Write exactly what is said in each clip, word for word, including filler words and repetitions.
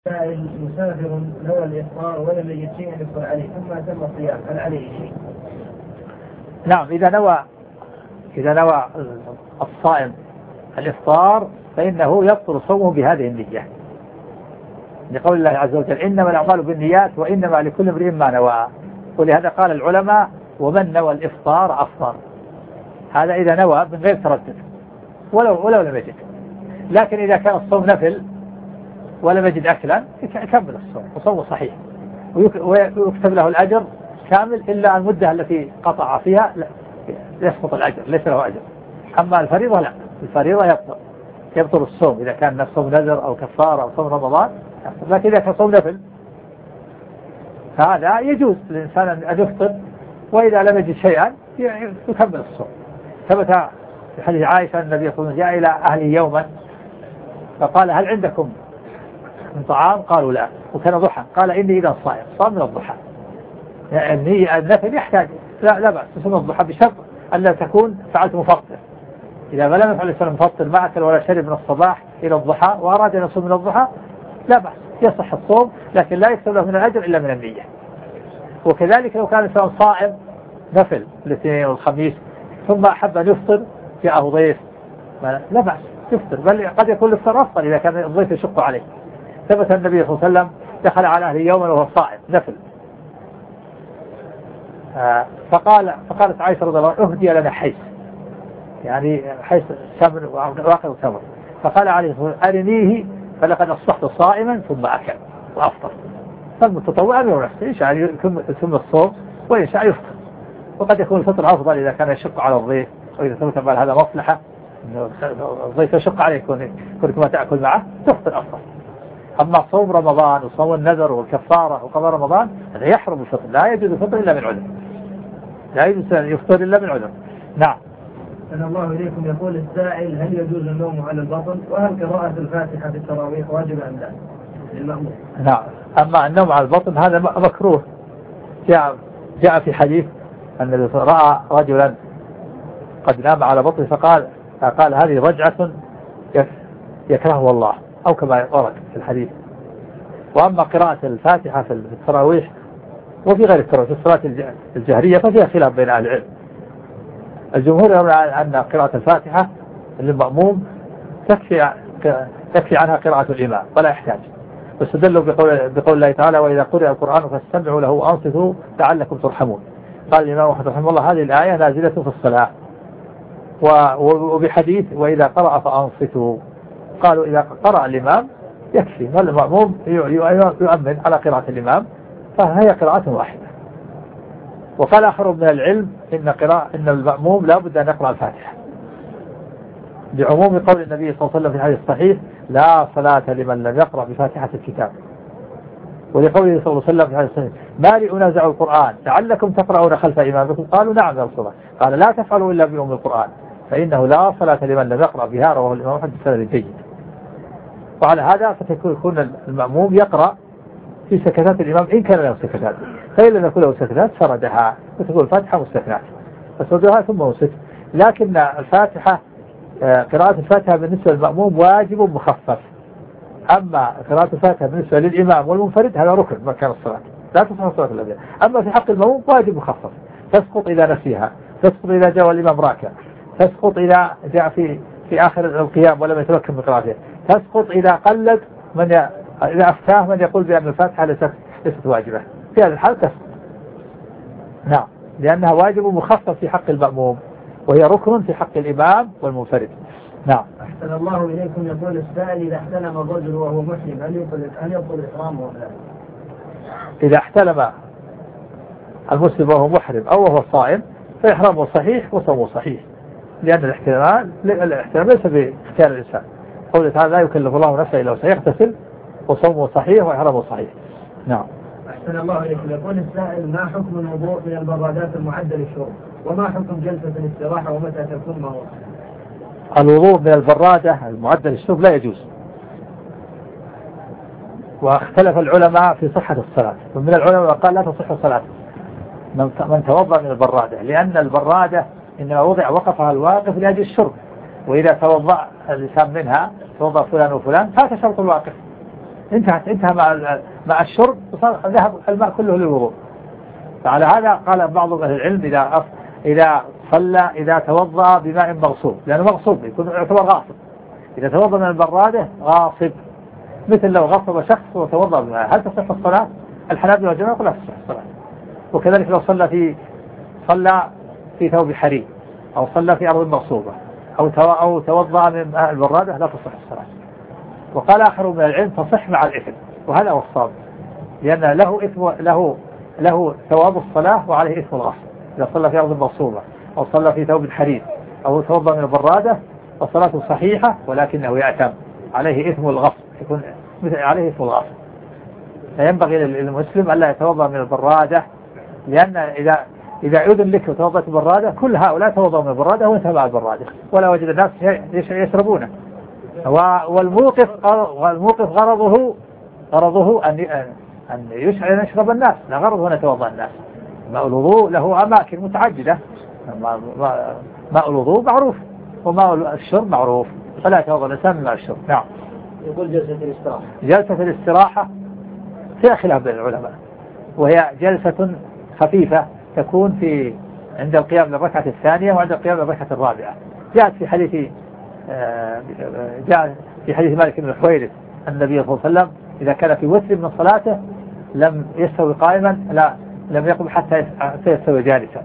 مسافر نوى الإفطار ولم يجد شيئا يفطر عليه ثم أتم الصيام هل عليه شيء؟ نعم، إذا نوى إذا نوى الصائم الإفطار فإنه يفطر صومه بهذه النية، لقول الله عز وجل إنما الأعمال بالنيات وإنما لكل امرئ ما نوى. ولهذا قال العلماء ومن نوى الإفطار أفطر. هذا إذا نوى من غير تردد ولو ولو لم يجد. لكن إذا كان الصوم نفل ولم يجد أكلا يكمل الصوم وصومه صحيح ويكتب له الأجر كامل إلا المدة التي قطع فيها يسقط الأجر، ليس له أجر. أما الفريضة لا، الفريضة يبطل يبطل الصوم إذا كان صوم نذر أو كفارة أو صوم رمضان. لكن إذا كان صوم نفل هذا يجوز للإنسان أن يفطر، وإذا لم يجد شيئا يكمل الصوم. ثبت في حديث عائشة أن النبي صلى الله عليه وسلم جاء إلى أهله يوما فقال هل عندكم من طعام؟ قالوا لا، وكان ضحى. قال إني إذا صائم صام من الضحى، يعني النفل يحتاج لا لا بأس تصوم الضحى بشرط أن لا تكون فعلت مفطر. إذا لم يفعل الإنسان مفطر ما أكل ولا شرب من الصباح إلى الضحى وأراد أن يصوم من الضحى لا بأس يصح الصوم، لكن لا يكتب له من الأجر إلا من النية. وكذلك لو كان الإنسان صائم نفل الاثنين والخميس ثم أحب أن يفطر جاءه ضيف لا بأس يفطر، بل قد يكون الإفطار أفضل إذا كان الضيف يشق عليه. ثبت النبي صلى الله عليه وسلم دخل على أهله يوما وهو صائم نفل آه فقال فقالت عائشة رضي الله عنها اهدي لنا حيث، يعني حيث سمر واقع سمر. فقال عليه الصلاة والسلام أرنيه فلقد أصبحت صائما ثم أكل وأفطر. فالمتطوع أمر نفسه، إن شاء يتم الصوم وإن شاء يفطر. وقد يكون الفطر أفضل إذا كان يشق على الضيف، وإذا ثبت بعد هذا مصلحة الضيف يشق عليه يكون كما تأكل معه تفطر أفضل. أما صوم رمضان وصوم النذر والكفارة وقضاء رمضان هذا يحرم الفطر، لا يجوز الفطر إلا من عذر، لا يجوز يفطر إلا من عذر. نعم. أن الله إليكم يقول السائل هل يجوز النوم على البطن وهل قراءة الفاتحة في التراويح واجب أم لا للمأموم؟ نعم. أما النوم على البطن هذا مكروه. جاء جاء في حديث أن رأى رجلا قد نام على بطنه فقال قال هذه رجعة يكرهها الله أو كما ورد في الحديث. وأما قراءة الفاتحة في التراويح وفي غير التراويح في الصلاة الجهرية ففيها خلاف بين أهل العلم. الجمهور يرون أن قراءة الفاتحة للمأموم تكفي تكفي عنها قراءة الإمام ولا يحتاج، واستدلوا بقول بقول الله تعالى وإذا قرئ القرآن فاستمعوا له وأنصتوا لعلكم ترحمون. قال الإمام أحمد رحمه الله هذه الآية نازلة في الصلاة. وبحديث وإذا قرأ فأنصتوا قالوا إذا قرأ الإمام يكفي، والمأموم يؤمن على قراءة الإمام فهي قراءة واحدة. وقال آخر من العلم إن قراءة إن المأموم لا بد أن يقرأ الفاتحة بعموم قول النبي صلى الله عليه وسلم في الحديث الصحيح لا صلاة لمن لم يقرأ بفاتحة الكتاب. ولقوله صلى الله عليه وسلم في الحديث الصحيح ما لي أنازع القرآن لعلكم تقرؤون خلف إمامكم قالوا نعم يا رسول الله قال لا تفعلوا إلا بأم القرآن فإنه لا صلاة لمن لم يقرأ بها رواه الإمام أحمد بسند جيد. وعلى هذا فتكون المأموم يقرأ في سكتات الإمام إن كان له سكتات، فإن لم يكن له سكتات سردها وتقول الفاتحة مستثنات فسردها ثم وسط. لكن الفاتحة قراءة الفاتحة بالنسبة للمأموم واجب مخفف، أما قراءة الفاتحة بالنسبة للإمام والمنفرد هذا ركن مكان الصلاة لا تصح الصلاة الأبدية. أما في حق المأموم واجب مخفف تسقط إذا نسيها، تسقط إذا جاء الإمام راكع، تسقط إذا جاء في في آخر القيام ولم يتمكن من قراءتها، تسقط إذا قلد من ي... إذا أفتاه من يقول بأن الفاتحة ليست ليست واجبة، في هذا الحال تسقط. نعم، لأنها واجب مخفف في حق المأموم وهي ركن في حق الإمام والمنفرد. نعم. أحسن الله إليكم يقول السائل إذا احتلم الرجل وهو محرم هل يبطل هل يبطل إحرامه ولا لا؟ إذا احتلم المسلم وهو محرم أو وهو صائم فإحرامه صحيح وصومه صحيح، لأن الاحتلام الاحتلام ليس باختيار الإنسان. قوله تعالى لا يكلف الله نفسا إلا وسعها يغتسل وصومه صحيح وإحرامه صحيح. نعم. أحسن الله إليكم يقول السائل ما حكم الوضوء من البرادات المعدة للشرب وما حكم جلسة الاستراحة ومتى تكون ما هو؟ الوضوء من البرادة المعدة للشرب لا يجوز، واختلف العلماء في صحة الصلاة، ومن العلماء قال لا تصح الصلاة من توضأ من البرادة، لأن البرادة إنما وضع وقفها الواقف لأجل الشرب، وإذا توضأ الإنسان منها توضأ فلان وفلان فات شرط الواقف، انتهت انتهى مع مع الشرب وصار ذهب الماء كله للوضوء. فعلى هذا قال بعض أهل العلم إذا إذا صلى إذا توضأ بماء مغصوب، لأنه مغصوب يكون يعتبر غاصب. إذا توضأ من البرادة غاصب، مثل لو غصب شخص وتوضأ بماء، هل تصح الصلاة؟ الحنابلة والجماعة يقول لا تصح الصلاة. وكذلك لو صلى في صلى في ثوب حرير أو صلى في أرض مغصوبة أو أو توضأ من ماء البرادة لا تصح الصلاة. وقال آخر من العلم تصح مع الإثم، وهذا هو الصواب، لأن له إثم له له ثواب الصلاة وعليه إثم الغصب. إذا صلى في أرض مغصوبة أو صلى في ثوب حرير أو توضأ من البرادة فصلاته صحيحة ولكنه يأثم، عليه إثم الغصب، يكون عليه إثم الغصب. فينبغي للمسلم ألا يتوضأ من البرادة، لأن إذا إذا أذن لك وتوضأت البرادة كل هؤلاء توضأوا من البرادة وانتهى مع البرادة ولا وجد الناس يشربونه. والموقف والموقف غرضه غرضه أن أن يشعر يشرب الناس، لا غرضه أن يتوضأ الناس. ماء الوضوء له أماكن متعددة، ماء الوضوء معروف وماء الشرب معروف، فلا يتوضأ الإنسان من ماء الشرب. نعم. يقول جلسة الاستراحة. جلسة الاستراحة فيها خلاف بين العلماء، وهي جلسة خفيفة تكون في عند القيام للركعة الثانية وعند القيام للركعة الرابعة. جاءت في حديث جاء في حديث مالك بن الحويرث النبي صلى الله عليه وسلم إذا كان في وتر من صلاته لم يستوي قائما لا لم يقم حتى يستوي جالسا.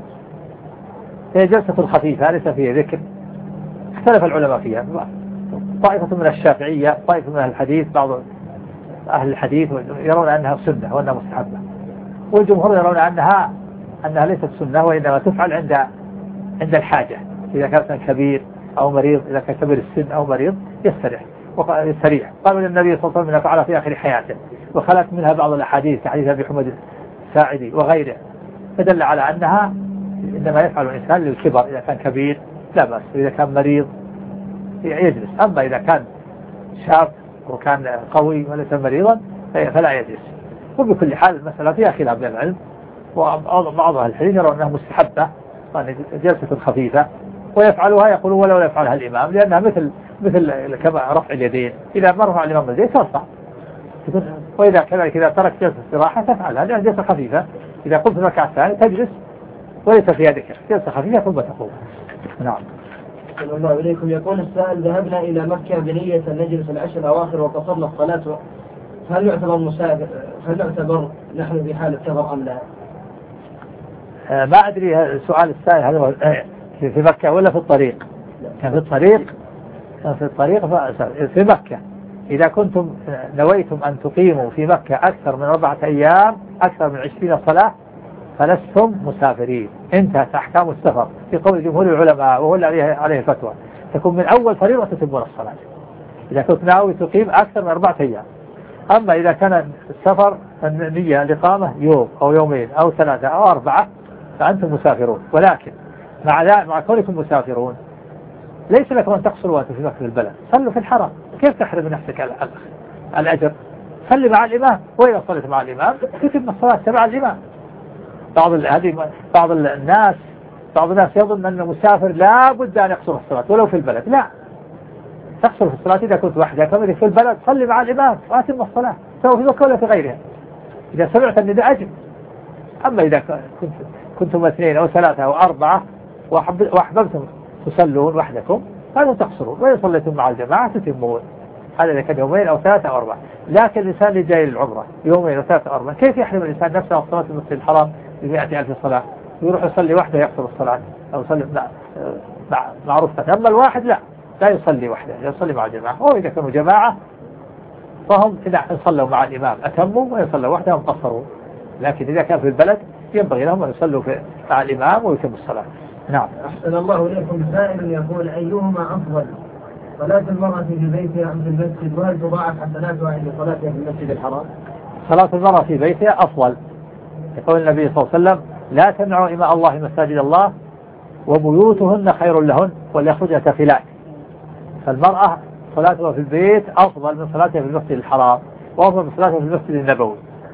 هي جلسة خفيفة ليس فيها ذكر. اختلف العلماء فيها، طائفة من الشافعية، طائفة من أهل الحديث، بعض أهل الحديث يرون أنها سنة وأنها مستحبة، والجمهور يرون أنها أنها ليست سنة وإنما تفعل عند عند الحاجة. إذا كان كبير أو مريض، إذا كان كبير السن أو مريض يستريح يستريح. قالوا للنبي صلى الله عليه وسلم فعل في آخر حياته، وخلت منها بعض الأحاديث كحديث أبي حميد الساعدي وغيره، فدل على أنها إنما يفعل الإنسان للكبر. إذا كان كبير لا بأس، إذا كان مريض يجلس. أما إذا كان شاب وكان قوي وليس مريضا فلا يجلس. وبكل حال المسألة فيها خلاف بين العلم، وبعض أهل الحديث يرون أنها مستحبة، يعني جلسة خفيفة ويفعلها يقولون ولا ولا يفعلها الإمام، لأنها مثل مثل كما رفع اليدين، إذا ما رفع الإمام اليدين ترفع. وإذا كذلك إذا ترك جلسة استراحة تفعلها، لأنها جلسة خفيفة. إذا قمت في الركعة الثانية تجلس وليس فيها ذكر، جلسة خفيفة ثم تقوم. نعم. صلى الله عليكم. يقول السائل ذهبنا إلى مكة بنية أن نجلس العشر الأواخر وقصرنا الصلاة، هل يعتبر مسافر؟ هل يعتبر نحن في حالة سفر أم لا؟ آه ما أدري سؤال السائل هل هو في مكة ولا في الطريق؟ كان في الطريق كان في الطريق في مكة. إذا كنتم نويتم أن تقيموا في مكة أكثر من أربعة أيام أكثر من عشرين صلاة فلستم مسافرين، انتهت أحكام السفر في قول جمهور العلماء وهو الذي عليه الفتوى. تكون من أول فريضة تتمون الصلاة إذا كنت ناوي تقيم أكثر من أربعة أيام. أما إذا كان السفر النية الإقامة يوم أو يومين أو ثلاثة أو أربعة فأنتم مسافرون. ولكن مع ذلك مع كونكم مسافرون ليس لكم أن تقصروا وأنتم في مكة البلد، صلوا في الحرم. كيف تحرم نفسك الأجر؟ صلي مع الإمام، وإذا صليت مع الإمام تتم الصلاة تبع الإمام. بعض هذه بعض الناس بعض الناس يظن أن المسافر لا بد أن يقصر الصلاة ولو في البلد. لا، تقصر في الصلاة إذا كنت وحدك، كما في البلد صلي مع الإمام وأتم الصلاة سواء في مكة ولا في غيرها إذا سمعت النداء أجل. أما إذا كنت كنتم اثنين أو ثلاثة أو أربعة وأحببتم تصلون وحدكم فلا تقصرون، وإذا صليتم مع الجماعة تتمون. هذا إذا كان يومين أو ثلاثة أو أربعة. لكن الإنسان اللي جاي للعمرة يومين أو ثلاثة أو أربعة كيف يحرم الإنسان نفسه من صلاة المسجد الحرام بمئة ألف صلاة؟ يروح يصلي وحده يقصر الصلاة أو يصلي مع معروف. أما الواحد لا لا يصلي وحده، يصلي مع جماعة. أو إذا كانوا جماعة فهم إذا صلوا مع الإمام أتموا ويصلوا وحدهم قصروا. لكن إذا كان في البلد ينبغي لهم أن يصلوا مع الإمام ويتموا الصلاة. نعم. أحسن الله إليكم. سائل يقول أيهما أفضل، صلاة المرأة في بيتها أم في المسجد، وهل تضاعف حسناتها عند صلاتها في المسجد الحرام؟ صلاة المرأة في بيتها أفضل، يقول النبي صلى الله عليه وسلم لا تمنعوا إماء الله مساجد الله وبيوتهن خير لهن وليخرجن تفلات. فالمرأة صلاتها في البيت أفضل من صلاتها في المسجد الحرام وأفضل من صلاتها في المسجد النبوي.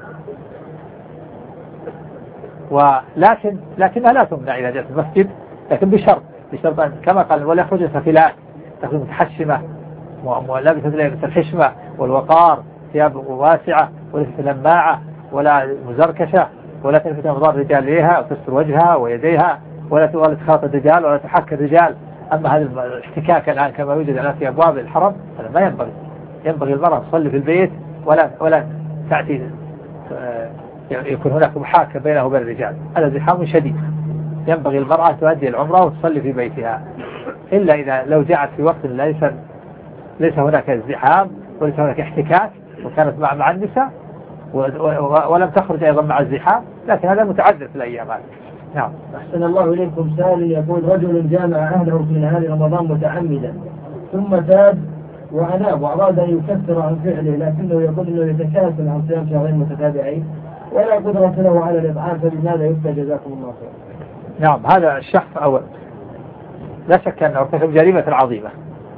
ولكن لكنها لا تمنع إذا جاءت المسجد، لكن بشرط بشرط كما قال وليخرجن تفلات، تكون متحشمة ولابسة لبس الحشمة والوقار ثياب واسعة وليست لماعة ولا مزركشة، ولا تلفت أنظار الرجال إليها وتستر وجهها ويديها، ولا تخاطب الرجال ولا تحكي الرجال. أما هذا الاحتكاك الآن كما يوجد على في أبواب الحرم هذا ما ينبغي. ينبغي المرأة تصلي في البيت ولا ولا تأتي يكون هناك محاكاة بينه وبين الرجال. هذا زحام شديد. ينبغي المرأة تؤدي العمرة وتصلي في بيتها، إلا إذا لو جاءت في وقت ليس ليس هناك ازدحام وليس هناك احتكاك وكانت مع مع النساء ولم تخرج أيضا مع الزحام، لكن هذا متعذر في الأيام هذه. نعم. أحسن الله إليكم. سائل يقول: رجل جامع أهله في نهار رمضان متعمدا ثم تاب وأناب وأراد أن يكفر عن فعله، لكنه يقول أنه يتكاسل عن صيام شهرين متتابعين ولا قدرة له على الإطعام، فبماذا يفتى؟ جزاكم الله خير. نعم، هذا الشخص أول لا شك أنه ارتكب جريمة عظيمة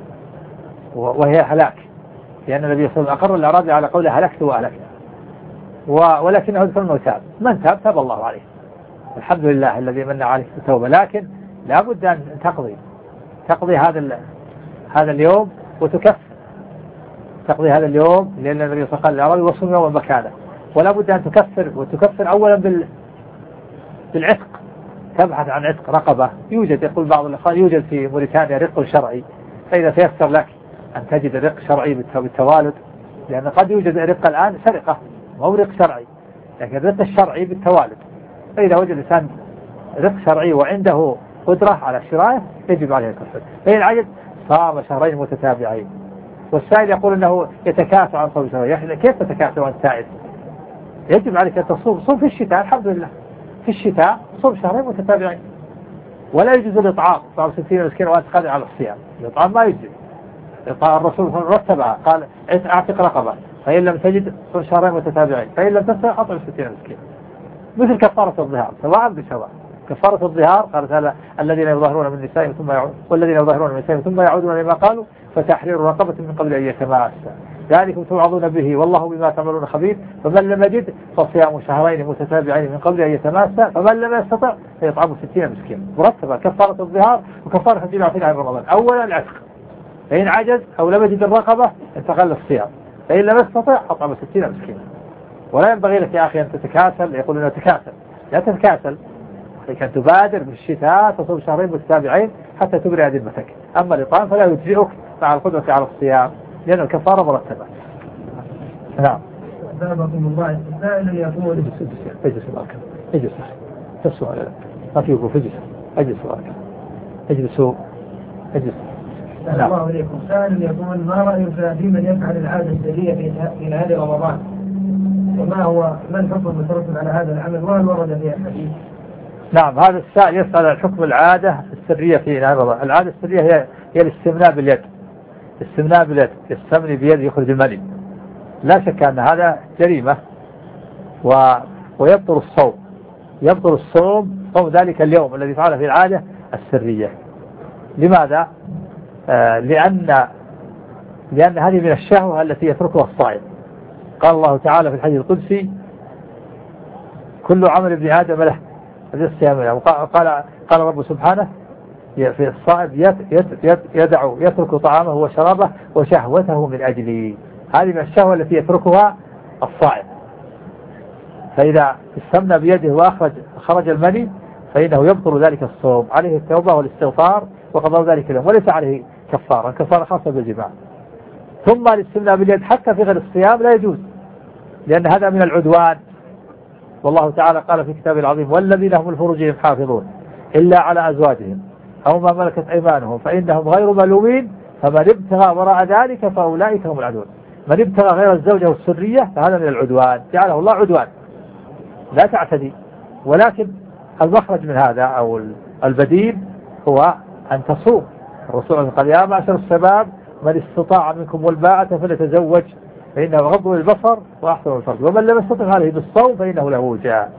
وهي هلاك، لأن النبي صلى الله عليه وسلم أقر الأعرابي على قوله هلكت وأهلكت، ولكنه ذكر أنه تاب. من تاب تاب الله عليه، الحمد لله الذي من عليه التوبة، لكن لا بد أن تقضي تقضي هذا هذا اليوم وتكفر تقضي هذا اليوم، لأن النبي صلى الله عليه وسلم الأعرابي وصوم يوم مكانه، ولا بد أن تكفر وتكفر أولا بال بالعتق. تبحث عن عتق رقبة. يوجد يقول بعض الأخوان يوجد في موريتانيا رق شرعي، فإذا تيسر لك أن تجد رق شرعي بالتوالد، لأن قد يوجد رق الآن سرقة مو رق شرعي، لكن الرق الشرعي بالتوالد. فإذا وجد الإنسان رق شرعي وعنده قدرة على شرائه يجب عليه الكفر. فإن عجز صام شهرين متتابعين. والسائل يقول أنه يتكاسل عن صوم شهرين. كيف تتكاسل عن السائل؟ يجب عليك أن تصوم صوم في الشتاء، الحمد لله في الشتاء صوم شهرين متتابعين، ولا يجوز الإطعام طعام ستين مسكين وأنت قادر على الصيام. الإطعام ما يجوز. الرسول رتبها قال اعتق رقبة، فإن لم تجد صوم شهرين متتابعين، فإن لم تستطع أطعم ستين مسكين، مثل كفارة الظهار سواء بسواء. كفارة الظهار قالت هذا الذين يظاهرون من نسائهم ثم يعودون والذين يظاهرون من نسائهم ثم يعودون لما قالوا فتحرير رقبة من قبل أن يتماسا، ذلكم توعظون به والله بما تعملون خبير. فمن لم يجد فصيام شهرين متتابعين من قبل أن يتماسا، فمن لم يستطع فيطعم ستين مسكين. مرتبة كفارة الظهار وكفارة الجماع في رمضان. أولا العتق، فإن عجز أو لم يجد الرقبة انتقل الصيام، فإن لم يستطع أطعم ستين مسكين. ولا ينبغي لك يا أخي أن تتكاسل. يقول أنه تكاسل، لا تتكاسل، لكن تبادر في الشتاء تصوم شهرين متتابعين حتى تبرئ ذمتك. أما الإطعام فلا يجزئك مع القدرة على الصيام، لأن الكفارة مرتبة. نعم. أثابكم الله. السائل يقول: اجلس اجلس بارك اجلس تسوى ما في وقوف، اجلس اجلس بارك اجلسوا اجلس. السلام الله عليكم. سائل يقول: ما رأيك في من يفعل العادة السرية في نهار رمضان؟ وما هو ما الحكم المترتب على هذا العمل وهل ورد فيه الحديث؟ نعم، هذا السائل يسأل عن حكم العادة السرية في نهار رمضان. العادة السرية هي هي الاستمناء باليد. الاستمناء باليد، يستمني بيد يخرج المني. لا شك أن هذا جريمة و... ويبطل الصوم. يبطل الصوم صوم ذلك اليوم الذي فعله في العادة السرية. لماذا؟ آه لأن لأن هذه من الشهوة التي يتركها الصائم. قال الله تعالى في الحديث القدسي: كل عمل ابن آدم له هذا الصيام له. قال قال رب سبحانه في الصائم يدع يترك طعامه وشرابه وشهوته من أجلي. هذه من الشهوة التي يتركها الصائم. فإذا استمنى بيده وأخرج خرج المني فإنه يبطل ذلك الصوم، عليه التوبة والاستغفار وقضاء ذلك اليوم، وليس عليه كفارة. كفارة خاصة بالجماع. ثم الاستمناء باليد حتى في غير الصيام لا يجوز، لأن هذا من العدوان. والله تعالى قال في كتابه العظيم: والذين هم لفروجهم حافظون إلا على أزواجهم أو ما ملكت أيمانهم فإنهم غير ملومين فمن ابتغى وراء ذلك فأولئك هم العدوان. من ابتغى غير الزوجة والسرية فهذا من العدوان، جعله الله عدوان. لا تعتدي، ولكن المخرج من هذا أو البديل هو أن تصوم. الرسول قال: يا معشر الشباب من استطاع منكم والباءة فليتزوج فإنه غض للبصر وأحسن الفرج، ومن لم يستطع عليه بالصوم فإنه له وجاء.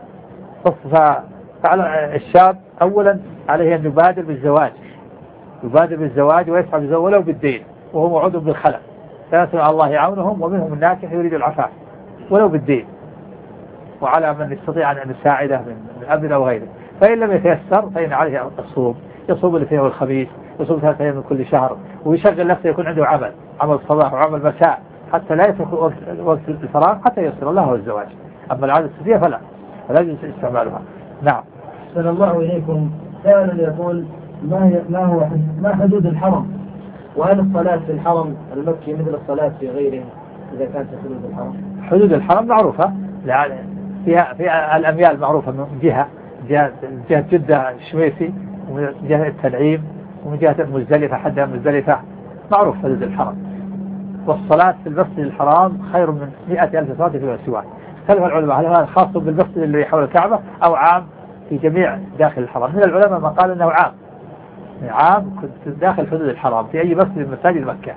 فعلى الشاب أولا عليه أن يبادر بالزواج، يبادر بالزواج ويسعى بالزواج ولو بالدين، وهو موعود بالخلق. فيسأل الله يعونهم، ومنهم الناكح يريد العفاف ولو بالدين، وعلى من يستطيع أن يساعده من أب أو غيره. فإن لم يتيسر فإن عليه الصوم، يصوم الاثنين والخميس، يصوم ثلاثة أيام من كل شهر، ويشغل نفسه يكون عنده عمل عمل صباح وعمل مساء حتى لا يترك وقت, وقت الفراغ حتى يصل الله الزواج. أما العادة السرية فلا فلا يجوز استعمالها. نعم. أحسن الله إليكم. سائل يقول ما هي ما هو ما حدود الحرم؟ وهل الصلاة في الحرم المكي مثل الصلاة في غيره إذا كانت حدود الحرم؟ حدود الحرم معروفة فيها في الأميال معروفة من جهة جهة, جهة جدة الشويسي ومن جهة التنعيم ومن جهة المزدلفة حدها مزدلفة معروف حدود الحرم. والصلاة في المسجد الحرام خير من مئة ألف صلاة في سواه. اختلف العلماء هل هذا خاص بالمسجد اللي حول الكعبة أو عام في جميع داخل الحرم. من العلماء من قال أنه عام عام داخل حدود الحرام في أي مسجد من مساجد مكة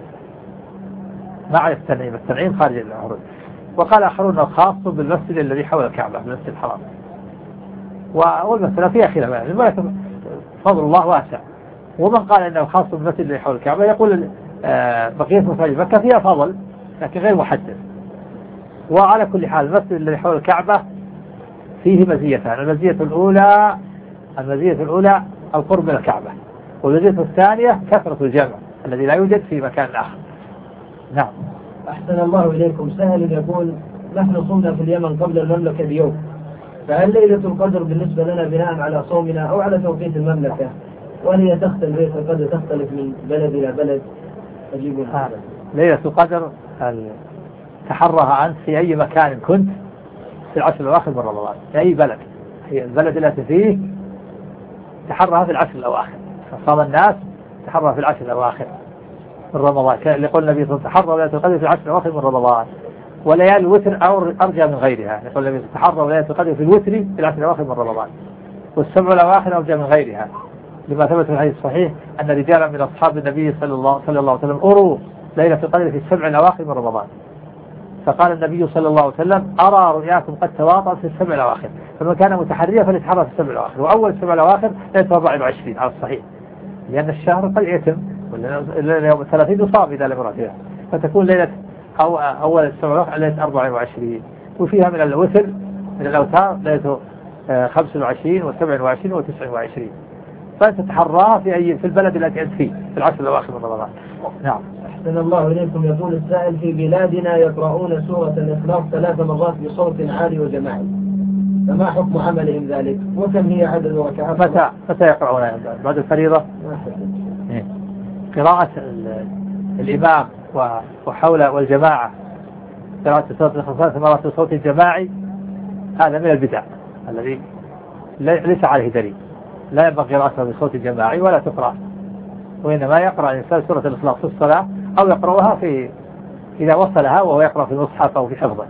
مع التنعيم. التنعيم خارج الحرم. وقال آخرون أنه خاص بالمسجد الذي حول الكعبة بالمسجد الحرام. والمسألة فيها خلاف يعني فضل الله واسع. ومن قال أنه خاص بالمسجد الذي حول الكعبة يقول بقية مساجد مكة فيها فضل لكن غير محدد. وعلى كل حال المسجد الذي حول الكعبة فيه مزيتان. المزية الأولى المزية الأولى القرب من الكعبة. والمزية الثانية كثرة الجمع الذي لا يوجد في مكان آخر. نعم. أحسن الله إليكم. سهل يقول نحن صمنا في اليمن قبل المملكة بيوم، فهل ليلة القدر بالنسبة لنا بناء على صومنا أو على توقيت المملكة؟ وهل هي تختلف ليلة القدر تختلف من بلد إلى بلد؟ أجيب آه. ليلة القدر تحرها أنت في أي مكان كنت في العشر الأواخر من رمضان في أي بلد. هي البلد التي فيه تحرها في العشر الأواخر. صام الناس تحرها في العشر الأواخر من رمضان. اللي قول النبي صلى الله عليه وسلم تحرى ليلة القدر في العشر الأواخر من رمضان. وليالي الوتر أو أرجى من غيرها. يقول النبي تحرى ليلة القدر في الوتر في العشر الأواخر من رمضان. والسبع الأواخر أرجى من غيرها لما ثبت في الحديث الصحيح أن رجالا من أصحاب النبي صلى الله صلى الله عليه وسلم أروا ليلة القدر في السبع الأواخر من رمضان. فقال النبي صلى الله عليه وسلم أرى رؤياكم قد تواطأت في السبع الأواخر فمن كان متحريا فليتحرى في السبع الأواخر. وأول السبع الأواخر ليلة أربعة وعشرين على الصحيح لأن الشهر قد يتم يوم الثلاثين يصاب إذا لم يرتبه فتكون ليلة أو أول السبع الأواخر ليلة أربعة وعشرين. وفيها من الوتر من الأوتار ليلة خمسة وعشرين وسبع وعشرين وتسع وعشرين. فأنت تتحراها في أي في البلد التي أنت فيه في العشر الأواخر من رمضان. نعم. أحسن الله إليكم. يقول السائل في بلادنا يقرؤون سورة الإخلاص ثلاث مرات بصوت عالي وجماعي، فما حكم عملهم ذلك؟ وكم هي عدد ركعات؟ متى متى يقرؤون بعد الفريضة؟ قراءة الإمام وحول والجماعة قراءة سورة الإخلاص ثلاث مرات بصوت الجماعي هذا من البدع الذي ليس عليه دليل. لا ينبغي قراءتها بصوت الجماعي ولا تقرأ، وإنما يقرأ الإنسان سورة الإخلاص في الصلاة أو يقرأها في إذا وصلها وهو يقرأ في المصحف أو في حفظه.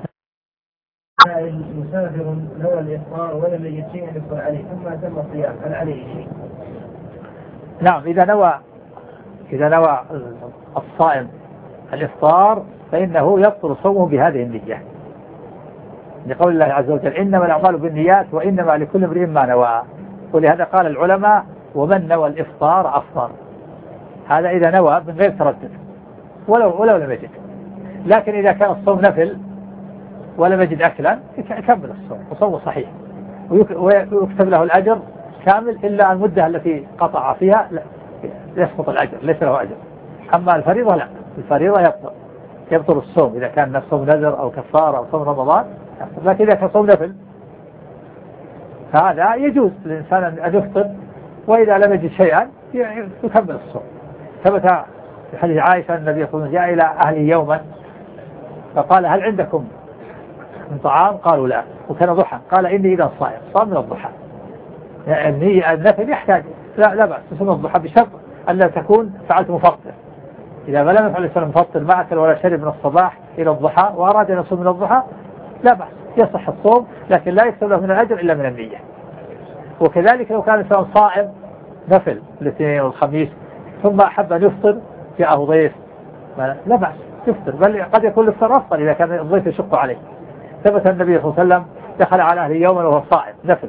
مسافر نوى الإفطار ولم يجد شيء يفطر عليه ثم أتم الصيام هل عليه شيء؟ نعم. إذا نوى إذا نوى الصائم الإفطار فإنه يبطل صومه بهذه النية لقول الله عز وجل إنما الأعمال بالنيات وإنما لكل امرئ ما نوى. ولهذا قال العلماء ومن نوى الإفطار أفطر. هذا إذا نوى من غير تردد ولو ولو لم يجد. لكن إذا كان الصوم نفل ولم يجد أكلا يكمل الصوم وصومه صحيح ويكتب له الأجر كامل إلا المدة التي قطع فيها يسقط الأجر ليس له أجر. أما الفريضة لا، الفريضة يبطل يبطل الصوم إذا كان صوم نذر أو كفارة أو صوم رمضان. لكن إذا كان صوم نفل هذا يجوز للإنسان أن يفطر وإذا لم يجد شيئا يكمل الصوم. ثبت في حديث عائشة النبي يقول جاء إلى أهله يوما فقال هل عندكم من طعام؟ قالوا لا. وكان ضحى قال إني إذا صائم صام من الضحى. يعني النفل يحتاج لا لا بأس تصوم الضحى بشرط أن لا تكون فعلت مفطر. إذا لم يفعل الإنسان مفطر ما أكل ولا شرب من الصباح إلى الضحى وأراد أن يصوم من الضحى لا بأس يصح الصوم لكن لا يكتب له من الأجر إلا من النية. وكذلك لو كان الإنسان صائم نفل الاثنين والخميس ثم أحب أن يفطر جاءه ضيف لا بأس يفطر بل قد يكون الإفطار أفضل إذا كان الضيف يشق عليه. ثبت النبي صلى الله عليه وسلم دخل على أهله يوما وهو صائم نفل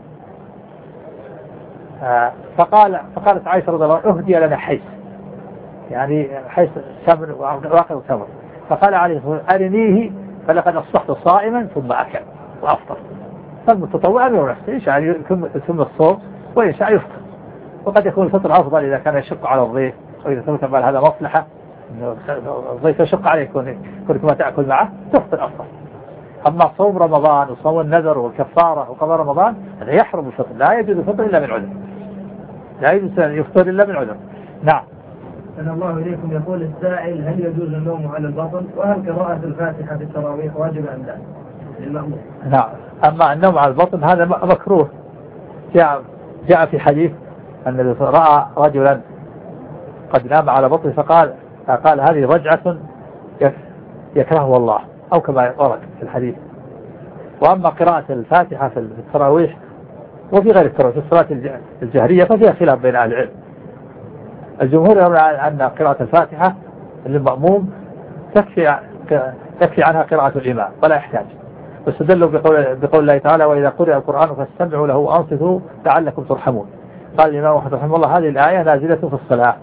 آه فقال فقالت عائشة رضي الله عنها أهدي لنا حيث يعني حيث تمر واقع تمر. فقال عليه الصلاة والسلام أرنيه فلقد أصبحت صائما ثم أكل وأفطر. فالمتطوع أمر نفسه يعني يتم الصوم وإن شاء يفطر. وقد يكون الفطر أفضل إذا كان يشق على الضيف وإذا ثبت بعد هذا مصلحة الضيف يشق عليك كونك ما تأكل معه تفطر أفضل. أما صوم رمضان وصوم النذر والكفارة وقضاء رمضان هذا يحرم الفطر، لا يجوز الفطر إلا من عذر، لا يجوز يفطر إلا من عذر. نعم. أن الله إليكم يقول السائل هل يجوز النوم على البطن، وهل قراءة الفاتحة في التراويح واجب أم لا للمأموم؟ نعم. أما النوم على البطن هذا مكروه. جاء جاء في حديث أن الذي رأى رجلا قد نام على بطنه فقال قال هذه رجعة يكرهها الله، أو كما ورد في الحديث. وأما قراءة الفاتحة في التراويح وفي غير التراويح في الصلاة الجهرية ففيها خلاف بين أهل العلم. الجمهور يرون أن قراءة الفاتحة للمأموم تكفي تكفي عنها قراءة الإمام ولا يحتاج، واستدلوا بقول, بقول الله تعالى وإذا قرئ القرآن فاستمعوا له وأنصتوا لعلكم ترحمون. قال الإمام أحمد رحمه الله هذه الآية نازلة في الصلاة،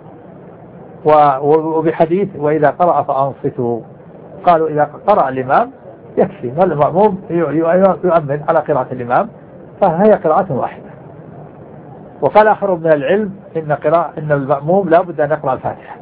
وبحديث وإذا قرأ فأنصتوا قالوا إذا قرأ الإمام يكفي، والمأموم يؤمن على قراءة الإمام فهي قراءة واحدة. وقال آخر من العلم إن قراءة إن المأموم لا بد أن يقرأ الفاتحة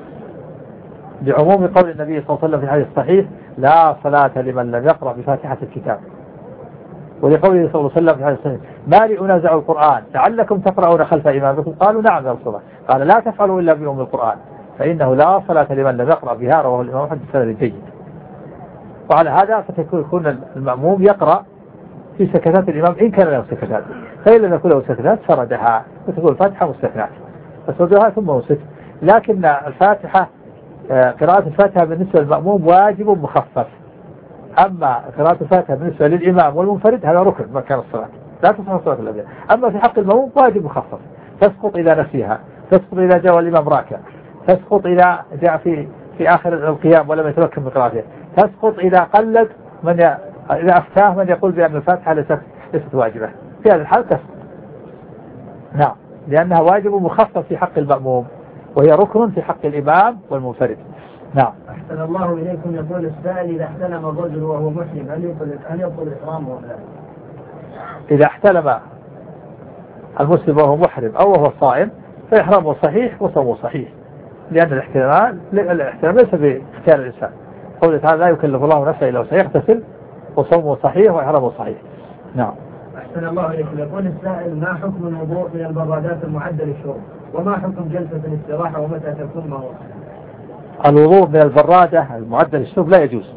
بعموم قول النبي صلى الله عليه وسلم في الحديث الصحيح لا صلاة لمن لم يقرأ بفاتحة الكتاب، ولقوله صلى الله عليه وسلم في الحديث الصحيح ما لي أنازع القرآن لعلكم تقرؤون خلف إمامكم قالوا نعم يا رسول الله، قال لا تفعلوا إلا بأم القرآن فإنه لا صلاة لمن لم يقرأ بها، رواه الإمام أحمد بسند جيد. وعلى هذا فتكون المأموم يقرأ في سكتات الإمام إن كان له سكتات، فإن لم يكن له سكتات سردها وتكون الفاتحة مستثنات فسردها ثم وسط. لكن الفاتحة قراءة الفاتحة بالنسبة للمأموم واجب مخفف، أما قراءة الفاتحة بالنسبة للإمام والمنفرد هذا ركن مكان الصلاة لا تصح صلاة الأبيض. أما في حق المأموم واجب مخفف، تسقط إذا نسيها، تسقط إذا جاء الإمام راكع، تسقط إذا جاء في في آخر القيام ولم يتمكن من قراءته، تسقط إذا قلد من ي... إذا أفتاه من يقول بأن الفاتحة ليست ليست واجبة، في هذا الحال تسقط. نعم، لأنها واجب مخفف في حق المأموم وهي ركن في حق الإمام والمنفرد. نعم. أحسن الله إليكم يقول السائل إذا احتلم الرجل وهو محرم هل يبطل هل يبطل إحرامه ولا لا؟ إذا احتلم المسلم وهو محرم أو وهو صائم فإحرامه صحيح وصومه صحيح، لأن الاحتلام الاحتلام ليس باختيار الإنسان. قوله تعالى لا يكلف الله نفسا إلا وسعها، يغتسل وصومه صحيح وإحرامه صحيح. نعم. أحسن الله إليكم يقول السائل ما حكم الوضوء من البرادات المعدة للشرب، وما حكم جلسة الاستراحة ومتى تكون مروحة؟ الوضوء من البرادة المعدة للشرب لا يجوز،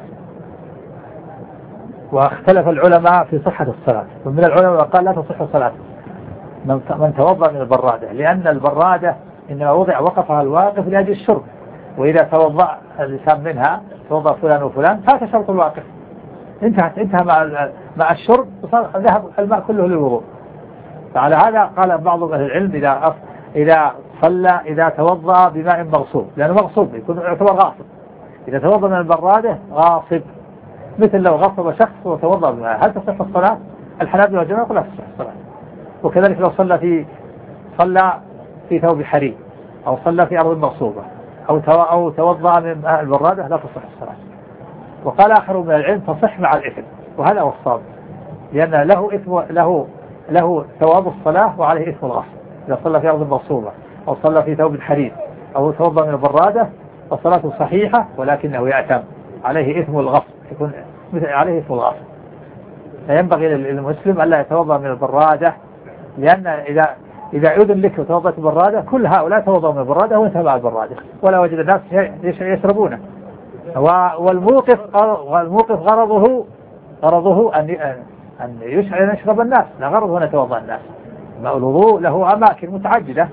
واختلف العلماء في صحة الصلاة، ومن العلماء قال لا تصح الصلاة من توضأ من البرادة، لأن البرادة إنما وضع وقفها الواقف لأجل الشرب، وإذا توضأ الإنسان منها توضأ فلان وفلان فات شرط الواقف، انتهت انتهى مع مع الشرب وصار ذهب الماء كله للوضوء. فعلى هذا قال بعض أهل العلم إذا إذا صلى إذا توضأ بماء مغصوب، لأنه مغصوب يكون يعتبر غاصب، إذا توضأ من البرادة غاصب، مثل لو غصب شخص وتوضأ بماء هل تصح الصلاة؟ الحنابلة والجماعة يقول لا تصح الصلاة. وكذلك لو صلى في صلى في ثوب حرير أو صلى في أرض مغصوبة أو أو توضأ من ماء البرادة لا تصح الصلاة. وقال آخر من العلم تصح مع الإثم، وهذا هو الصواب، لأن له إثم له له ثواب الصلاة وعليه إثم الغصب. إذا صلى في أرض مغصوبة أو صلى في ثوب حرير أو توضأ من البرادة فصلاته صحيحة ولكنه يأثم، عليه إثم الغصب، يكون عليه إثم الغصب. فينبغي للمسلم ألا يتوضأ من البرادة، لأن إذا إذا أذن لك وتوضأت البرادة كل هؤلاء توضأوا من البرادة وانتهى مع البرادة ولا وجد الناس يشربونه. والموقف والموقف غرضه غرضه أن أن يشرب الناس، لا غرضه أن يتوضأ الناس. ماء الوضوء له أماكن متعددة،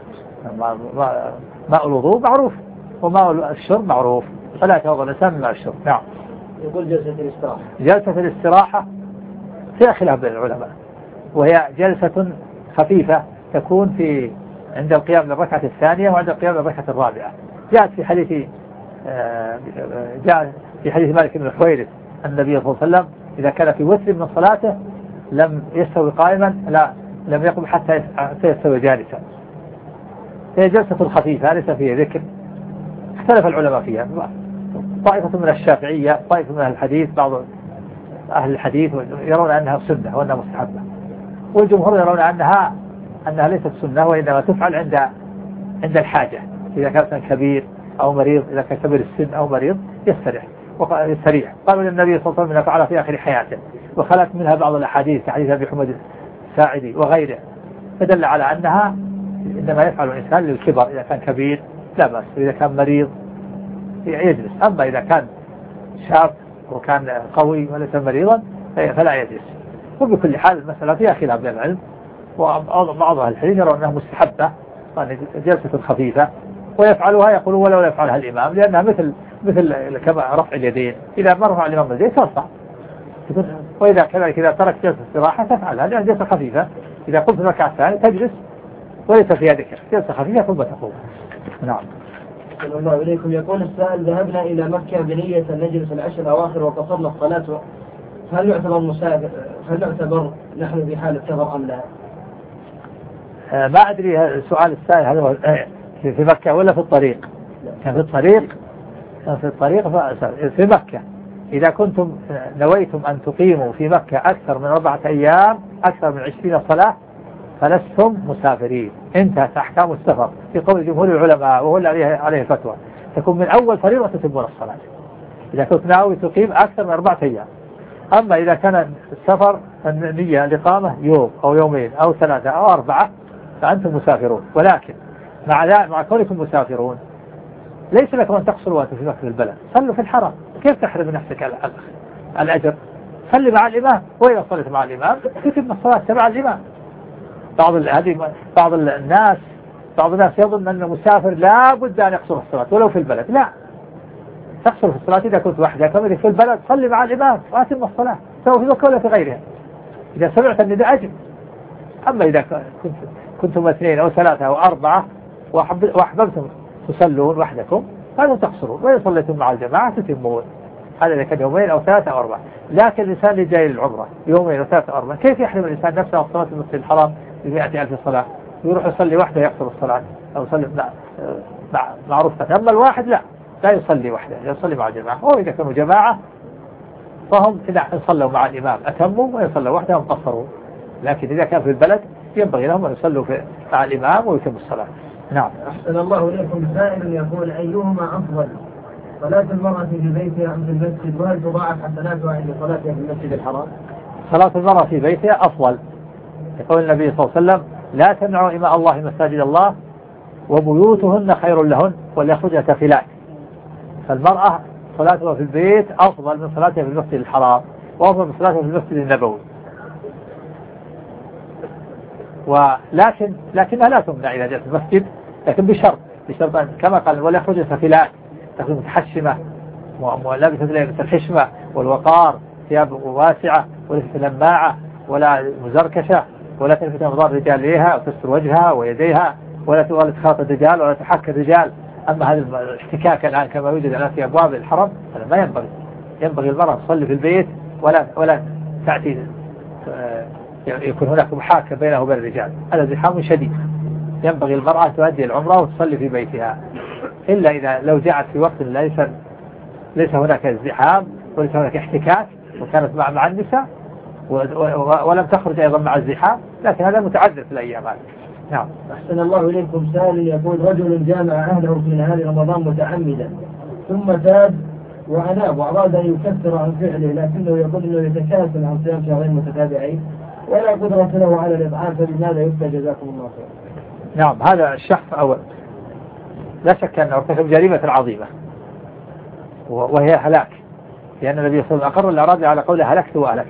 ماء الوضوء معروف وماء الشرب معروف، فلا يتوضأ الإنسان من ماء الشرب. نعم. يقول جلسة الاستراحة جلسة الاستراحة فيها خلاف بين العلماء، وهي جلسة خفيفة تكون في عند القيام للركعة الثانية وعند القيام للركعة الرابعة. جاءت في حديث جاء في حديث مالك بن الحويرث النبي صلى الله عليه وسلم إذا كان في وتر من صلاته لم يستوي قائما لا لم يقم حتى يستوي جالسا. هي جلسة خفيفة ليس فيها ذكر. اختلف العلماء فيها، طائفة من الشافعية، طائفة من الحديث، بعض أهل الحديث يرون أنها سنة وأنها مستحبة، والجمهور يرون أنها أنها ليست سنة وإنما تفعل عند عند الحاجة، إذا كان كبير أو مريض، إذا كان كبير السن أو مريض يستريح يستريح. قالوا للنبي صلى الله عليه وسلم فعل في آخر حياته، وخلت منها بعض الأحاديث كحديث أبي حميد الساعدي وغيره، فدل على أنها إنما يفعل الإنسان للكبر، إذا كان كبير لا بأس، إذا كان مريض يجلس. أما إذا كان شاب وكان قوي وليس مريضا فلا يجلس. وبكل حال المسألة فيها خلاف بين العلم، وبعض أهل الحديث يرون أنها مستحبة، يعني جلسة خفيفة، ويفعلها يقولون ولو يفعلها الإمام، لأنها مثل مثل كما رفع اليدين، إذا ما رفع الإمام اليدين ترفع، وإذا كذلك إذا ترك جلسة استراحة تفعلها، لأن جلسة خفيفة إذا قمت الركعة الثانية تجلس وليس فيها ذكر، جلسة خفيفة ثم تقوم. نعم. صلى الله عليكم. يقول السائل: ذهبنا إلى مكة بنية نجلس العشر الأواخر وقصرنا الصلاة، هل يعتبر مسافر؟ هل يعتبر نحن في حالة سفر أم لا؟ آه ما أدري سؤال السائل هل هو في مكة ولا في الطريق؟ كان في الطريق كان في الطريق في مكة. إذا كنتم نويتم أن تقيموا في مكة أكثر من أربعة أيام أكثر من عشرين صلاة فلستم مسافرين، انتهت أحكام السفر في قول جمهور العلماء، وهو اللي عليه عليه فتوى، تكون من أول فريضة تتمون الصلاة إذا كنت ناوي تقيم أكثر من أربعة أيام. أما إذا كان السفر النية الإقامة يوم أو يومين أو ثلاثة أو أربعة فأنتم مسافرون، ولكن مع مع كونكم مسافرون ليس لكم أن تقصروا وأنتم في مكة البلد، صلوا في الحرم. كيف تحرم نفسك الأجر؟ صلي مع الإمام، وإذا صليت مع الإمام تتم الصلاة تبع الإمام. بعض هذه بعض الناس بعض الناس يظن أن المسافر لا بد أن يقصر الصلاة ولو في البلد، لا، تقصر في الصلاة إذا كنت وحدك، أما في البلد صلي مع الإمام وأتم الصلاة سواء في مكة ولا في غيرها إذا سمعت النداء أجب. أما إذا كنت كنتم اثنين أو ثلاثة أو أربعة وأحببتم تصلون وحدكم فلا تقصرون، وإذا صليتم مع الجماعة تتمون. هذا إذا كان يومين أو ثلاثة أو أربعة. لكن الإنسان اللي جاي للعمرة يومين أو ثلاثة أو أربعة كيف يحرم الإنسان نفسه الصلاة في المسجد الحرام بمئة ألف صلاة ويروح يصلي وحده يقصر الصلاة أو يصلي مع مع رفقة؟ أما الواحد لا لا يصلي وحده، يصلي مع الجماعة. أو إذا كانوا جماعة فهم إذا صلوا مع الإمام أتموا ويصلوا وحدهم قصروا، لكن إذا كان في البلد ينبغي لهم أن يصلوا مع الإمام ويتموا الصلاة. نعم. أحسن الله إليكم. سائل يقول: أيهما أفضل، صلاة المرأة في بيتها أم في المسجد؟ وهل تضاعف حسناتها عند صلاتها في المسجد الحرام؟ صلاة المرأة في بيتها أفضل، يقول النبي صلى الله عليه وسلم: لا تمنعوا إماء الله مساجد الله وبيوتهن خير لهن وليخرجن تفلات. فالمرأة صلاتها في البيت أفضل من صلاتها في المسجد الحرام، وأفضل من صلاتها في المسجد النبوي. ولكن لكنها لا تمنع إذا جاءت المسجد، لكن بشرط بشرط كما قال: وليخرجن تفلات، تكون متحشمة ولابسة لبس الحشمة والوقار، ثياب واسعة وليست لماعة ولا مزركشة، ولا تلفت أنظار الرجال إليها وتستر وجهها ويديها، ولا تخاطب الرجال ولا تحك الرجال. أما هذا الاحتكاك الآن كما يوجد الآن في أبواب الحرم هذا ما ينبغي. ينبغي المرأة تصلي في البيت ولا ولا تأتي يكون هناك محاكة بينه وبين الرجال، هذا زحام شديد. ينبغي المرأة تؤدي العمرة وتصلي في بيتها، إلا إذا لو جاءت في وقت ليس ليس هناك ازدحام وليس هناك احتكاك وكانت مع مع النساء ولم تخرج أيضا مع الزحام، لكن هذا متعذر في الأيام هذه. نعم. أحسن الله إليكم. سائل يقول: رجل جامع أهله في نهار رمضان متعمدا ثم تاب وأناب وأراد أن يكفر عن فعله، لكنه يقول أنه يتكاسل عن صيام شهرين متتابعين ولا قدرة له على الإطعام، فبماذا يفتى جزاكم الله خير؟ نعم، هذا الشخص أول لا شك أنه ارتكب جريمة عظيمة وهي هلاك، لأن النبي صلى الله عليه وسلم أقر الأعرابي على قوله: هلكت وأهلكت،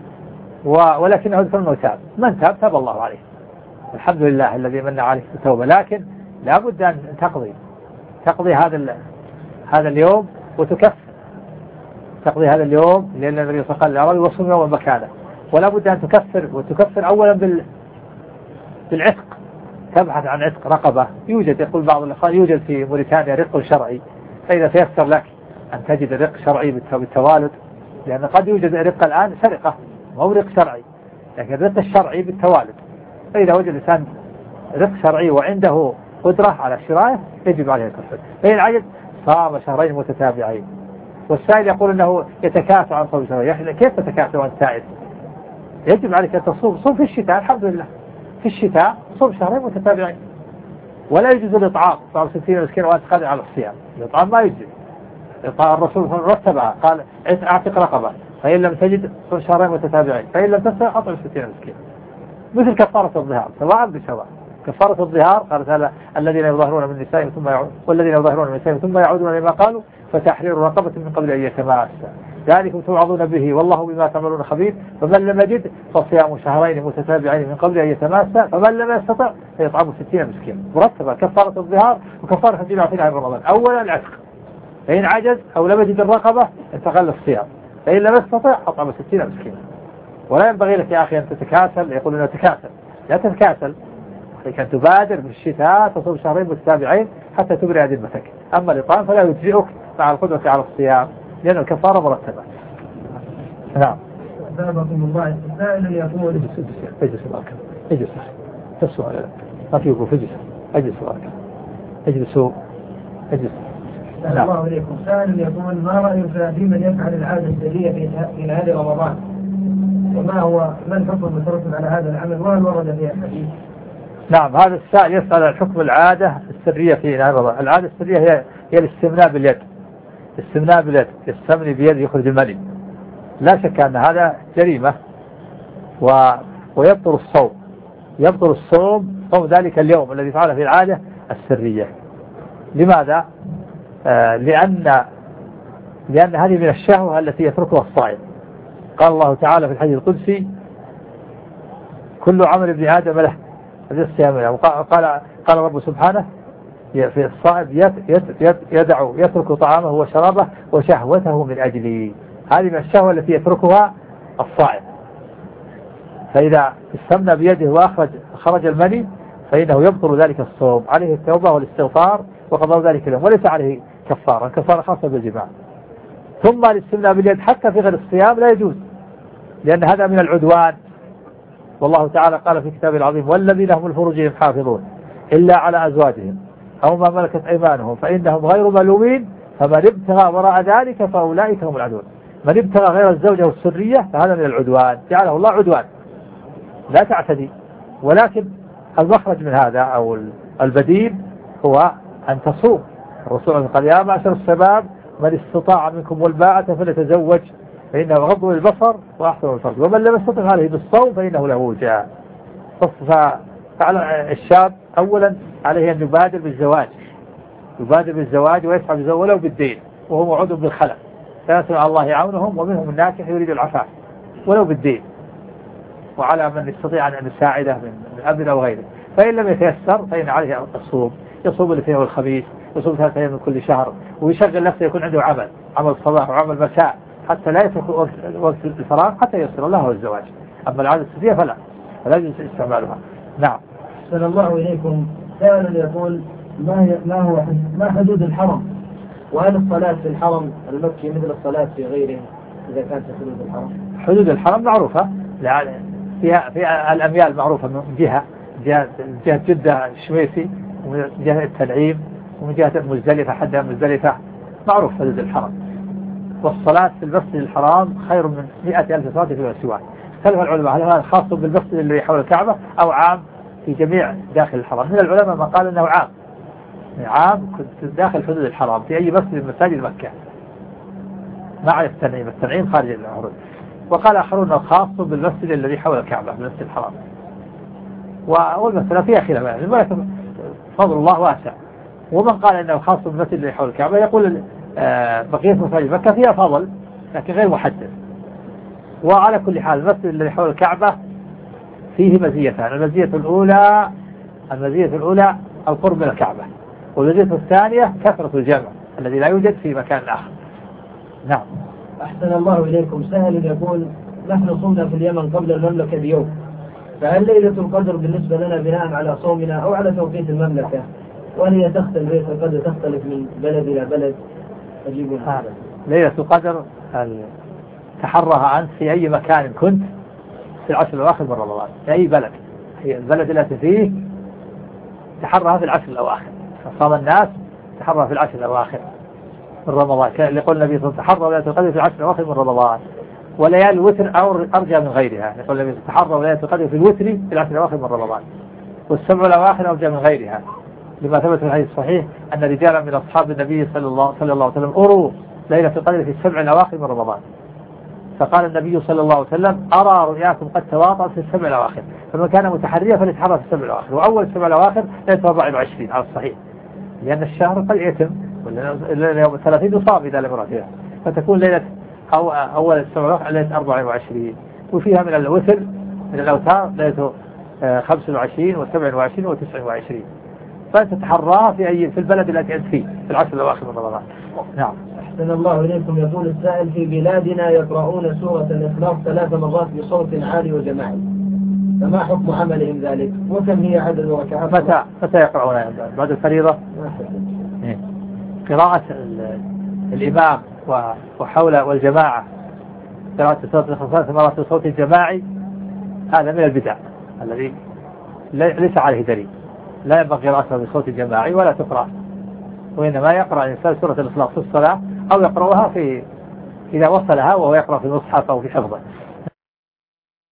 ولكنه ذكر أنه تاب. من تاب تاب الله عليه، الحمد لله الذي من عليه التوبة. لكن لا بد أن تقضي تقضي هذا هذا اليوم وتكفر تقضي هذا اليوم، لأن النبي صلى الله عليه وسلم وصوم يوم مكانه، ولا بد أن تكفر وتكفر أولا بال بالعتق. تبحث عن عتق رقبة، يوجد يقول بعض الأخوان يوجد في موريتانيا رق شرعي، فإذا تيسر لك أن تجد رق شرعي بالتوالد، لأن قد يوجد رق الآن سرقة مو رق شرعي، لكن الرق الشرعي بالتوالد. فإذا وجد الإنسان رق شرعي وعنده قدرة على شرائه يجب عليه الكفر. فإن عجز صام شهرين متتابعين. والسائل يقول أنه يتكاسل عن صوم شهرين، كيف تتكاسل عن سائل؟ يجب عليك أن تصوم صوم في الشتاء، الحمد لله في الشتاء صوم شهرين متتابعين، ولا يجوز الإطعام صار ستين مسكين وأنت قادر على الصيام، الإطعام ما يجوز. الرسول رتبها قال أعتق رقبة، فإن لم تجد شهرين متتابعين، فإن لم تستطع أطعم ستين مسكين، مثل كفارة الظهار سواء بسواء. كفارة الظهار قال تعالى الذين يظاهرون من نسائهم ثم يعودون والذين يظاهرون من نسائهم ثم يعودون لما قالوا فتحرير رقبة من قبل أن يتماسا ذلكم توعظون به والله بما تعملون خبير، فمن لم يجد فصيام شهرين متتابعين من قبل أن يتماسا، فمن لم يستطع فيطعم ستين مسكين. مرتبة كفارة الظهار وكفارة الجماع عن رمضان. أولا العتق، فإن عجز أو لم يجد الرقبة انتقل الصيام، فإن لم يستطع أطعم ستين مسكين. ولا ينبغي لك يا أخي أن تتكاسل، يقولون تكاسل، لا تتكاسل، عليك أن تبادر بالشتاء تصوم شهرين متتابعين حتى تبرئ ذمتك. أما الإطعام فلا يجزئك مع القدرة على الصيام لأن الكفارة مرتبة. نعم. أثابكم الله. السائل يقول اجلس اجلس الأركان اجلس تسوى ما في وقوف اجلس اجلس الأركان اجلسوا اجلس. أهلا الله إليكم. سائل يقول ما رأيك في من يفعل العادة السرية في نهار رمضان؟ وما هو ما الحكم المترتب على هذا العمل وهل ورد فيه الحديث؟ نعم، هذا السائل يسأل عن حكم العادة السرية في نهار رمضان. العادة السرية هي هي الاستمناء باليد. الاستمناء باليد، يستمني بيد يخرج المني. لا شك أن هذا جريمة و... ويبطل الصوم. يبطل الصوم صوم ذلك اليوم الذي فعل فيه العادة السرية. لماذا؟ آه لأن لأن هذه من الشهوة التي يتركها الصائم. قال الله تعالى في الحديث القدسي كل عمل ابن آدم له الصيام. قال قال رب سبحانه في الصائم يدع يترك طعامه وشرابه وشهوته من أجلي. هذه من الشهوة التي يتركها الصائم. فإذا استمنى بيده وأخرج خرج المني فإنه يبطل ذلك الصوم، عليه التوبة والاستغفار وقضاء ذلك اليوم، وليس عليه كفارة، كفارة خاصة بالجماع. ثم الاستمناء باليد حتى في غير الصيام لا يجوز، لأن هذا من العدوان. والله تعالى قال في كتابه العظيم والذين هم لفروجهم حافظون إلا على أزواجهم أو ما ملكت أيمانهم فإنهم غير ملومين فمن ابتغى وراء ذلك فأولئك هم العدوان. من ابتغى غير الزوجة والسرية فهذا من العدوان، جعله الله عدوان، لا تعتدي. ولكن المخرج من هذا أو البديل هو أن تصوم. الرسول قال يا معشر الشباب من استطاع منكم والباءة فليتزوج فإنه غض للبصر وأحسن للفرج ومن لم يستطع عليه بالصوم فإنه له وجاء. فعلى الشاب أولا عليه أن يبادر بالزواج، يبادر بالزواج ويسعى بزواج ولو بالدين وهو موعود بالخلق، فيسأل الله يعونهم ومنهم الناكح يريد العفاف ولو بالدين، وعلى من يستطيع أن يساعده من أب أو غيره. فإن لم يتيسر فإن عليه الصوم، يصوم الاثنين والخميس، يصوم ثلاثة أيام من كل شهر، ويشغل نفسه يكون عنده عمل عمل الصباح وعمل مساء حتى لا يترك وقت الفراغ حتى يصل الله الزواج. أما العادة السرية فلا فلا يجوز استعمالها. نعم. صلى الله إليكم. سائل يقول ما هي ما هو ما حدود الحرم؟ وهل الصلاة في الحرم المكي مثل الصلاة في غيره إذا كانت حدود الحرم؟ حدود الحرم معروفة، فيها في الأميال معروفة من جهة جهة جهة جدة الشويسي ومن جهة التنعيم ومن جهة مزدلفة حدها مزدلفة، معروف حدود الحرم. والصلاة في المسجد الحرام خير من مئة ألف صلاة فيما سواه. اختلف العلماء هل هذا خاص بالمسجد اللي حول الكعبة أو عام في جميع داخل الحرم. من العلماء ما قال أنه عام عام داخل حدود الحرام في أي مسجد من مساجد مكة مع التنعيم، التنعيم خارج الحدود. وقال آخرون أنه خاص بالمسجد الذي حول الكعبة المسجد الحرام. والمسألة فيها خلاف يعني، ولكن فضل الله واسع. ومن قال أنه خاص بالمسجد الذي حول الكعبة يقول بقية مساجد مكة فيها فضل لكن غير محدد. وعلى كل حال المسجد الذي حول الكعبة فيه مزيتان. المزية الأولى المزية الأولى القرب من الكعبة، والمزية الثانية كثرة الجمع الذي لا يوجد في مكان آخر. نعم. أحسن الله إليكم. سائل يقول نحن صمنا في اليمن قبل المملكة بيوم، فهل ليلة القدر بالنسبة لنا بناء على صومنا أو على توقيت المملكة؟ وهل هي تختلف ليلة القدر تختلف من بلد إلى بلد؟ أجيبون هذا. ليلة القدر تحرها أنت في أي مكان كنت في العشر الأواخر من رمضان، في أي بلد، هي البلد التي فيه تحرها في العشر الأواخر. فصام الناس تحرها في العشر الأواخر من رمضان، كان اللي يقول النبي صلى الله عليه وسلم تحرى ليلة القدر في العشر الأواخر من رمضان. وليالي الوتر أرجى من غيرها، يقول النبي تحرى ليلة القدر في الوتر في العشر الأواخر من رمضان، والسبع الأواخر أرجى من غيرها. لما ثبت في الحديث الصحيح أن رجالا من أصحاب النبي صلى الله صلى الله عليه وسلم أروا ليلة القدر في السبع الأواخر من رمضان، فقال النبي صلى الله عليه وسلم أرى رؤياكم قد تواطأت في السبع الأواخر، فمن كان متحريا فليتحرى في السبع الأواخر، وأول السبع الأواخر ليلة أربع وعشرين على الصحيح، لأن الشهر قد يتم يوم الثلاثين يصاب إذا لم يرى فيها، فتكون ليلة أو أول السبع الأواخر ليلة أربع وعشرين، وفيها من الوتر من الأوتار ليلة خمس وعشرين وسبع وعشرين وتسع وعشرين، فأنت تتحراها في أي في البلد التي أنت فيه في العشر الأواخر من رمضان. نعم. أحسن الله إليكم. يقول السائل: في بلادنا يقرؤون سورة الإخلاص ثلاث مرات بصوت عالي وجماعي، فما حكم عملهم ذلك؟ وكم هي عدد الركعات؟ متى متى يقرؤون بعد الفريضة؟ قراءة الإمام وحول والجماعة، قراءة سورة الإخلاص ثلاث مرات بصوت جماعي، هذا من البدع الذي ليس عليه دليل، لا ينبغي قراءتها بصوت جماعي ولا تقرأ، وإنما يقرأ الإنسان سورة الإخلاص في الصلاة أو يقرأها في إذا وصلها وهو يقرأ في المصحف أو في حفظه.